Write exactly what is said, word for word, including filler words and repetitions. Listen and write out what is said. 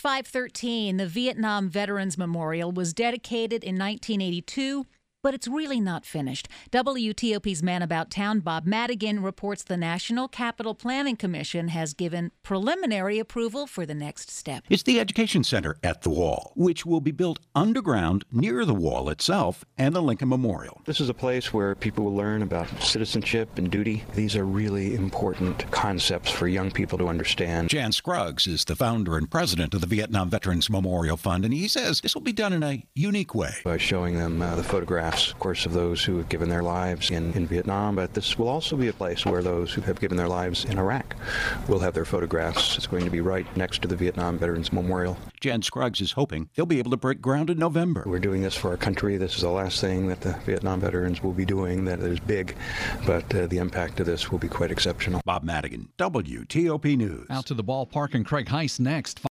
five thirteen, the Vietnam Veterans Memorial was dedicated in nineteen eighty-two, but it's really not finished. W T O P's Man About Town, Bob Madigan, reports the National Capital Planning Commission has given preliminary approval for the next step. It's the Education Center at the Wall, which will be built underground near the wall itself and the Lincoln Memorial. This is a place where people will learn about citizenship and duty. These are really important concepts for young people to understand. Jan Scruggs is the founder and president of the Vietnam Veterans Memorial Fund, and he says this will be done in a unique way. By showing them uh, the photographs, of course, of those who have given their lives in, in Vietnam, but this will also be a place where those who have given their lives in Iraq will have their photographs. It's going to be right next to the Vietnam Veterans Memorial. Jan Scruggs is hoping they'll be able to break ground in November. We're doing this for our country. This is the last thing that the Vietnam veterans will be doing that is big, but uh, the impact of this will be quite exceptional. Bob Madigan, W T O P News. Out to the ballpark and Craig Heist next.